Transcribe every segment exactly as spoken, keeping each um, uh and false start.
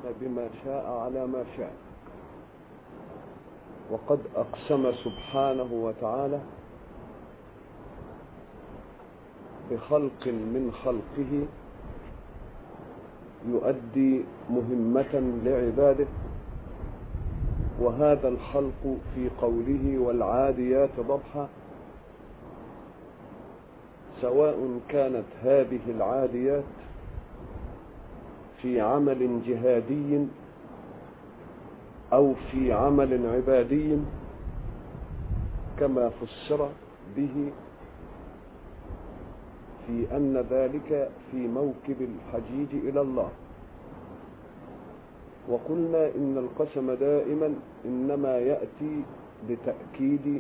بما شاء على ما شاء. وقد أقسم سبحانه وتعالى بخلق من خلقه يؤدي مهمة لعباده، وهذا الخلق في قوله والعاديات ضبحا، سواء كانت هذه العاديات في عمل جهادي أو في عمل عبادي كما فسر به في أن ذلك في موكب الحجيج إلى الله. وقلنا إن القسم دائما إنما يأتي بتأكيد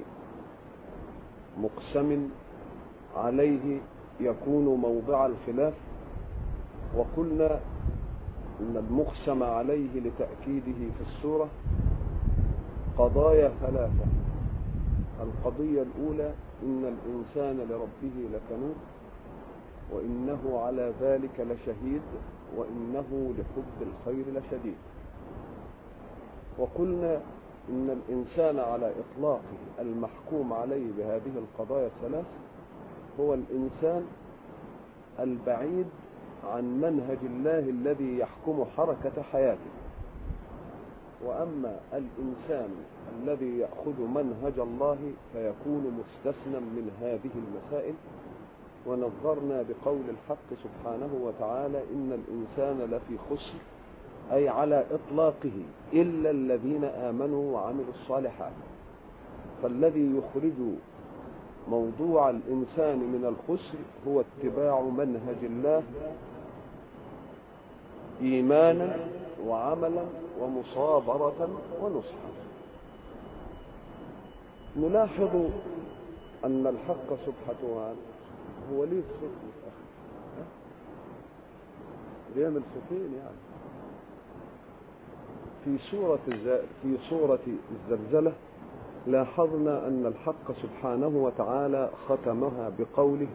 مقسم عليه يكون موضع الخلاف، وقلنا إن المقسم عليه لتأكيده في السورة قضايا ثلاثة. القضية الأولى إن الإنسان لربه لكنود، وإنه على ذلك لشهيد، وإنه لحب الخير لشديد. وقلنا إن الإنسان على إطلاقه المحكوم عليه بهذه القضايا الثلاث هو الإنسان البعيد عن منهج الله الذي يحكم حركة حياته. وأما الإنسان الذي يأخذ منهج الله فيكون مستثنى من هذه المسائل. ونظرنا بقول الحق سبحانه وتعالى إن الإنسان لفي خسر، أي على إطلاقه إلا الذين آمنوا وعملوا الصالحات. فالذي يخرج موضوع الإنسان من الخسر هو اتباع منهج الله إيمانا وعملا ومصابرة ونصحا. نلاحظ أن الحق سبحانه وتعالى هو ليه الصوت متأخر؟ بيعمل صوتين يعني. في سورة في سورة الزلزلة لاحظنا أن الحق سبحانه وتعالى ختمها بقوله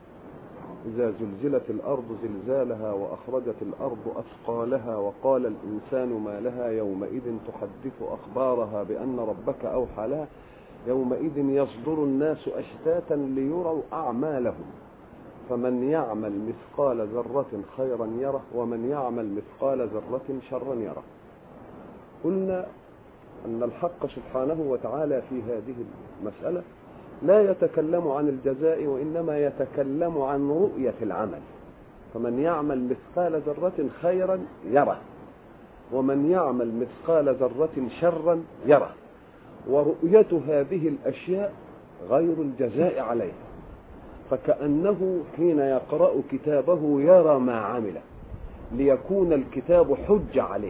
إذا زلزلت الأرض زلزالها وأخرجت الأرض أثقالها وقال الإنسان ما لها يومئذ تحدث أخبارها بأن ربك أوحى لها يومئذ يصدر الناس أشتاتا ليروا أعمالهم فمن يعمل مثقال ذرة خيرا يره ومن يعمل مثقال ذرة شرا يره. قلنا أن الحق سبحانه وتعالى في هذه المسألة لا يتكلم عن الجزاء، وإنما يتكلم عن رؤية العمل. فمن يعمل مثقال ذرة خيرا يره ومن يعمل مثقال ذرة شرا يره. ورؤية هذه الأشياء غير الجزاء عليها، فكأنه حين يقرأ كتابه يرى ما عمل ليكون الكتاب حجة عليه،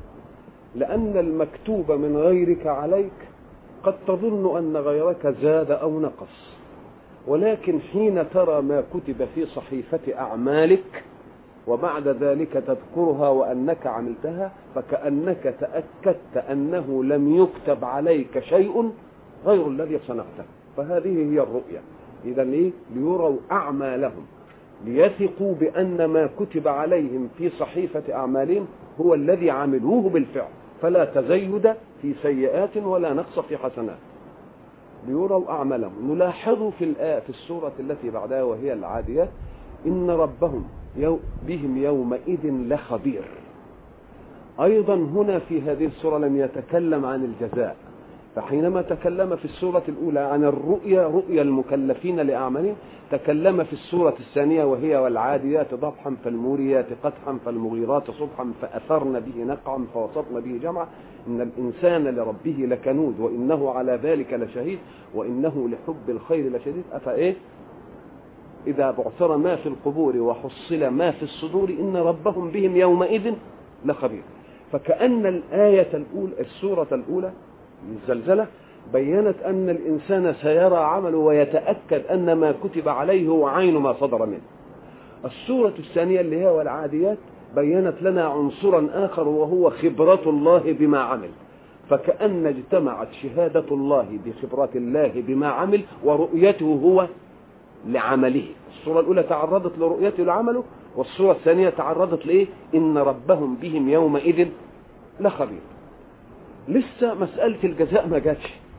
لأن المكتوب من غيرك عليك قد تظن أن غيرك زاد أو نقص، ولكن حين ترى ما كتب في صحيفة أعمالك وبعد ذلك تذكرها وأنك عملتها فكأنك تأكدت أنه لم يكتب عليك شيء غير الذي صنعته. فهذه هي الرؤية. إذا إيه؟ ليروا أعمالهم، ليثقوا بأن ما كتب عليهم في صحيفة أعمالهم هو الذي عملوه بالفعل، فلا تزيد في سيئات ولا نقص في حسنات. ليروا أعمالهم. نلاحظ في الآية في السورة التي بعدها وهي العاديات إن ربهم يو بهم يومئذ لخبير. أيضا هنا في هذه السورة لم يتكلم عن الجزاء، فحينما تكلم في السورة الأولى عن الرؤيا رؤيا المكلفين لأعمالهم تكلم في السورة الثانية وهي والعاديات ضبحا فالموريات قدحا فالمغيرات صبحا فأثرن به نقعا فوسطن به جمعا إن الإنسان لربه لكنود وإنه على ذلك لشهيد وإنه لحب الخير لشديد. أفإيه إذا بعثر ما في القبور وحصل ما في الصدور إن ربهم بهم يومئذ لخبير. فكأن الآية الأولى السورة الأولى الزلزلة بيّنت أن الإنسان سيرى عمله ويتأكد أن ما كتب عليه هو عين ما صدر منه. السورة الثانية اللي هي والعاديات بيّنت لنا عنصرا آخر وهو خبرة الله بما عمل، فكأن اجتمعت شهادة الله بخبرة الله بما عمل ورؤيته هو لعمله. السورة الأولى تعرضت لرؤيته لعمله، والصورة الثانية تعرضت لإيه؟ إن ربهم بهم يومئذ لخبير. لسه مسألة الجزاء ما جاتش،